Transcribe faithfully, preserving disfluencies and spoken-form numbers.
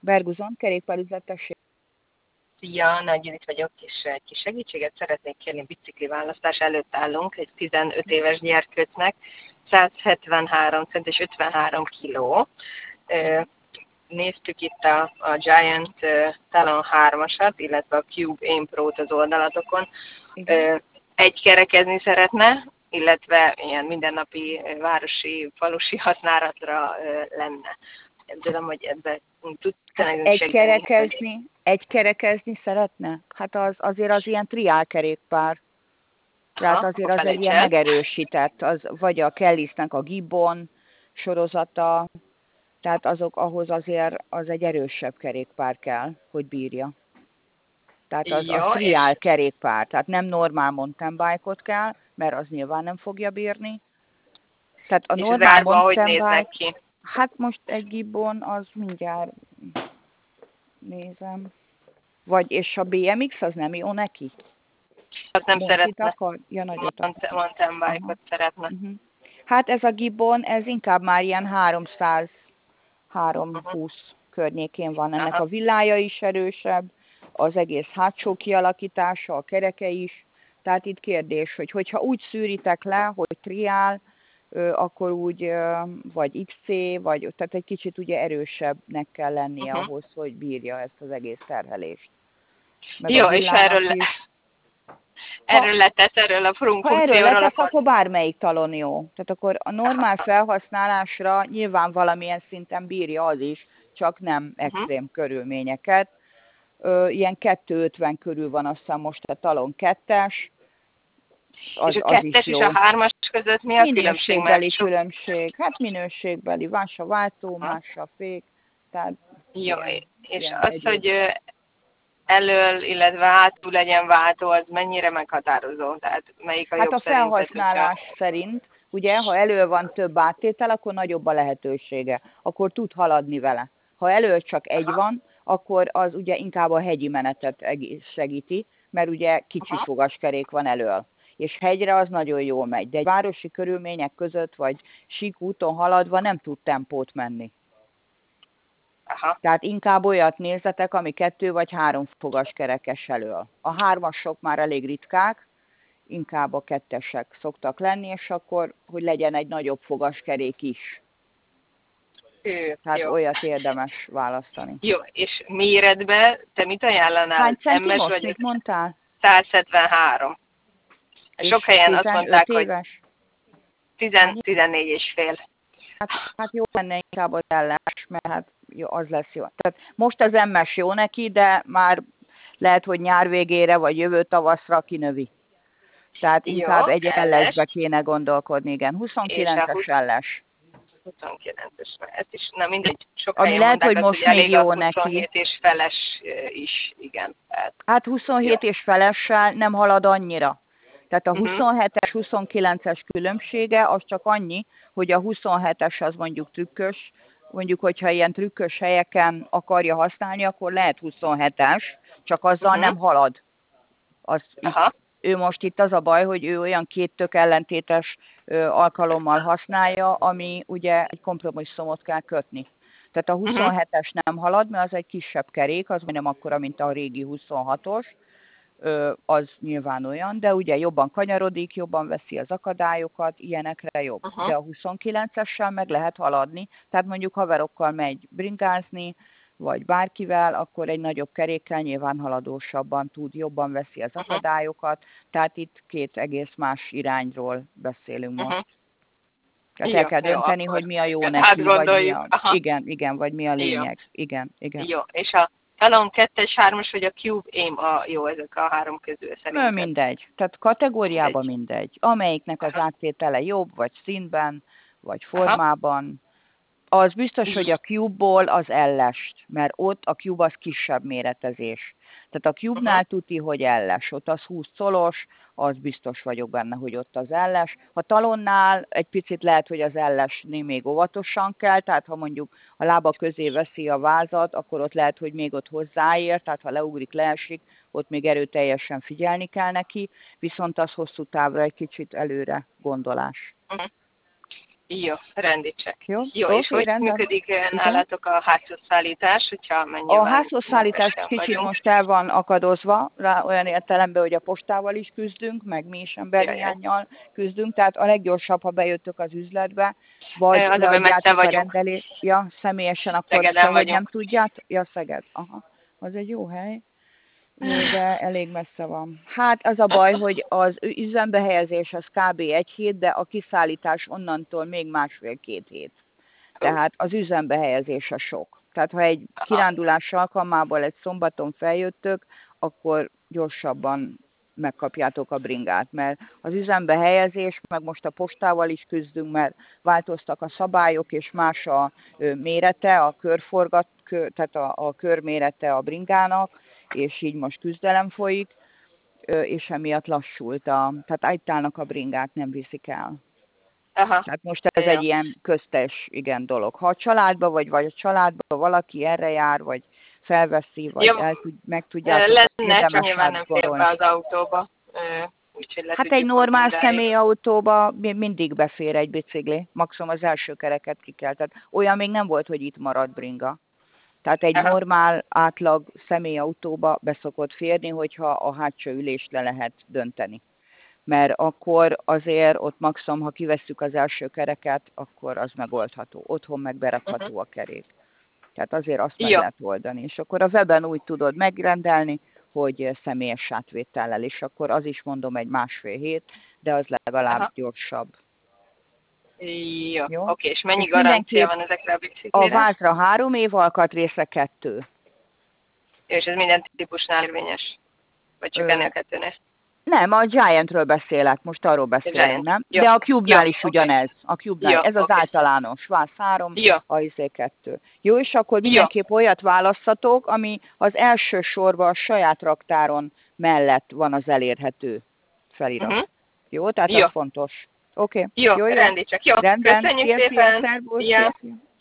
Berguzon, kerékpárüzletesség. Szia, Nagy Judit vagyok, és egy kis segítséget szeretnék kérni, bicikli választás előtt állunk, egy tizenöt éves gyerkőcnek, száz hetvenhárom cent és ötvenhárom kiló. Néztük itt a, a Giant Talon hármasat, illetve a Cube Aim Pro-t az oldalatokon. Igen. Egy kerekezni szeretne, illetve ilyen mindennapi városi, falusi használatra lenne. Nem tudom, hogy ebben tudta nekünk egy segíteni. Kerekezni, hogy... Egy kerekezni szeretne? Hát az, azért az ilyen triálkerékpár. Tehát Aha, azért az egy ilyen megerősített, az, vagy a Kellisnek a Gibbon sorozata, tehát azok ahhoz azért az egy erősebb kerékpár kell, hogy bírja. Tehát az, az triál és... kerékpár, tehát nem normál mountain bike-ot kell, mert az nyilván nem fogja bírni. Tehát a és normál mountain hogy néznek ki? Hát most egy Gibbon az mindjárt nézem. Vagy és a bé em iksz az nem jó neki? Az nem Most szeretne. Akar? Ja, nagyot akar. Mountain bike-ot szeretne. Uh-huh. Hát ez a Gibbon, ez inkább már ilyen háromszáz háromszázhúsz uh-huh. környékén van. Ennek Aha. a villája is erősebb, az egész hátsó kialakítása, a kereke is. Tehát itt kérdés, hogy hogyha úgy szűritek le, hogy triál, akkor úgy, vagy iksz cé, vagy, tehát egy kicsit ugye erősebbnek kell lennie uh-huh. ahhoz, hogy bírja ezt az egész terhelést. Meg Jó, és erről, is, erről ha, letesz, erről a funkcióról. Ha erről letesz, akkor... akkor bármelyik talon jó. Tehát akkor a normál felhasználásra nyilván valamilyen szinten bírja az is, csak nem extrém uh-huh. körülményeket. Ilyen kétszázötven körül van azt hiszem most a talon kettes. Az, és a kettes és a hármas között mi a különbség? Minőségbeli különbség. Hát minőségbeli. Más a váltó, ha. más a fék. Tehát jó, ilyen, és ilyen az, egyéb. hogy elől, illetve hátul legyen váltó, az mennyire meghatározó? Tehát melyik a hát jobb a felhasználás szerint, szerint, ugye, ha elől van több áttétel, akkor nagyobb a lehetősége. Akkor tud haladni vele. Ha elől csak egy Aha. van, akkor az ugye inkább a hegyi menetet segíti, mert ugye kicsi Aha. fogaskerék van elől. És hegyre az nagyon jól megy, de egy városi körülmények között, vagy sík úton haladva nem tud tempót menni. Aha. Tehát inkább olyat nézzetek, ami kettő vagy három fogaskerekes elől. A hármasok már elég ritkák, inkább a kettesek szoktak lenni, és akkor, hogy legyen egy nagyobb fogaskerék is. Ő, Tehát jó. olyat érdemes választani. Jó, és méretben te mit ajánlanál? Hány centi most, vagy mit mondtál? száz hetvenhárom. És sok helyen azt mondták, éves? hogy tizennégy és fél. Hát, hát jó lenne inkább az ellás, mert hát jó, az lesz jó. Tehát most az em es jó neki, de már lehet, hogy nyár végére, vagy jövő tavaszra kinövi. Tehát inkább jó, egy ellesbe kéne gondolkodni, igen. huszonkilences elles. huszonkilences, ezt is, na mindegy, sok Ami lehet, mondták, hogy most az, még jó neki. huszonhét és feles is, igen. Tehát, hát huszonhét jó. és felessel nem halad annyira. Tehát a huszonhetes, huszonkilences különbsége az csak annyi, hogy a huszonhetes az mondjuk trükkös, mondjuk, hogyha ilyen trükkös helyeken akarja használni, akkor lehet huszonhetes, csak azzal uh-huh. nem halad. Az itt, ő most itt az a baj, hogy ő olyan két tök ellentétes ö, alkalommal használja, ami ugye egy kompromisszumot kell kötni. Tehát a huszonhetes nem halad, mert az egy kisebb kerék, az majdnem akkora, mint a régi huszonhatos, az nyilván olyan, de ugye jobban kanyarodik, jobban veszi az akadályokat, ilyenekre jobb. Uh-huh. De a huszonkilencessel meg lehet haladni, tehát mondjuk haverokkal megy bringázni, vagy bárkivel, akkor egy nagyobb kerékkel nyilván haladósabban tud, jobban veszi az akadályokat, tehát itt két egész más irányról beszélünk most. Uh-huh. Tehát jó, el kell dönteni, jó, hogy mi a jó neki, vagy mi a... Igen, igen, vagy mi a lényeg. Jó. Igen, igen. Jó, és a Talon kettes, hármas, vagy a Cube Aim a jó ezek a három közül szerintem? Mindegy. Tehát kategóriában mindegy. mindegy. Amelyiknek az áttétele jobb, vagy színben, vagy formában. Aha. Az biztos, hogy a Cube-ból az ellest, mert ott a Cube az kisebb méretezés. Tehát a Cube-nál uh-huh. tuti, hogy elles. Ott az húsz colos, az biztos vagyok benne, hogy ott az elles. A Talonnál egy picit lehet, hogy az ellesni még óvatosan kell, tehát ha mondjuk a lába közé veszi a vázat, akkor ott lehet, hogy még ott hozzáér, tehát ha leugrik, leesik, ott még erőteljesen figyelni kell neki, viszont az hosszú távra egy kicsit előre gondolás. Uh-huh. Jó, rendítsek. Jó, Jó, oké, és hogy rendben. működik Igen. nálatok a házhozszállítás, hogyha A mennyivel házhozszállítás kevesen kicsit vagyunk? most el van akadozva, rá olyan értelemben, hogy a postával is küzdünk, meg mi is emberhiánnyal küzdünk, tehát a leggyorsabb, ha bejöttök az üzletbe, vagy Az, mert messze leadjátok a vagyunk. rendelést, ja, személyesen, akkor Szegeden se, hogy vagyunk. nem tudjátok, ja, Szeged, aha, az egy jó hely, jó, de elég messze van. Hát az a baj, hogy az üzembe helyezés az kb. Egy hét, de a kiszállítás onnantól még másfél-két hét. Tehát az üzembe helyezés a sok. Tehát ha egy kirándulás alkalmából egy szombaton feljöttök, akkor gyorsabban megkapjátok a bringát, mert az üzembe helyezés, meg most a postával is küzdünk, mert változtak a szabályok, és más a mérete, a körforgat, tehát a, a körmérete a bringának, és így most küzdelem folyik, és emiatt lassult a, tehát állítának a bringát, nem viszik el. Aha. Tehát most ez Jó. egy ilyen köztes, igen, dolog. Ha a családba vagy, vagy a családba valaki erre jár, vagy felveszi, vagy Jó. el tud, meg tudjátok, Lenne, csak nyilván nem fér be az autóba. Hát egy normál személyautóba mindig befér egy bicikli, maximum az első kereket ki kell. Tehát olyan még nem volt, hogy itt marad bringa. Tehát egy Aha. normál, átlag személyautóba beszokott férni, hogyha a hátsó ülést le lehet dönteni. Mert akkor azért ott maximum, ha kivesszük az első kereket, akkor az megoldható. Otthon meg berakható a kerék. Tehát azért azt meg Jó. lehet oldani. És akkor a weben úgy tudod megrendelni, hogy személyes átvétellel, és akkor az is mondom egy másfél hét, de az legalább Aha. gyorsabb. Jó, Jó? oké, és mennyi És garancia van ezekre a biciklire? A vázra három év, alkatrészre kettő. És ez minden típusnál érvényes? Vagy csak Ö, ennél kettőnél? Nem, a Giantről beszélek, most arról beszélünk, nem? Jó. De a Cube-nál Jó, is oké. ugyanez. A Cube-nál, Jó, ez az oké. általános. Váz három, Jó. a izé kettő. Jó, és akkor mindenképp olyat választatok, ami az első sorban a saját raktáron mellett van az elérhető felirat. Uh-huh. Jó, tehát Jó. az fontos. Oké. Jó, Jó, jó. rendi csak. Jó, Rendben. köszönjük Szia, szépen. szia, szervusz, Szia. szia, szia.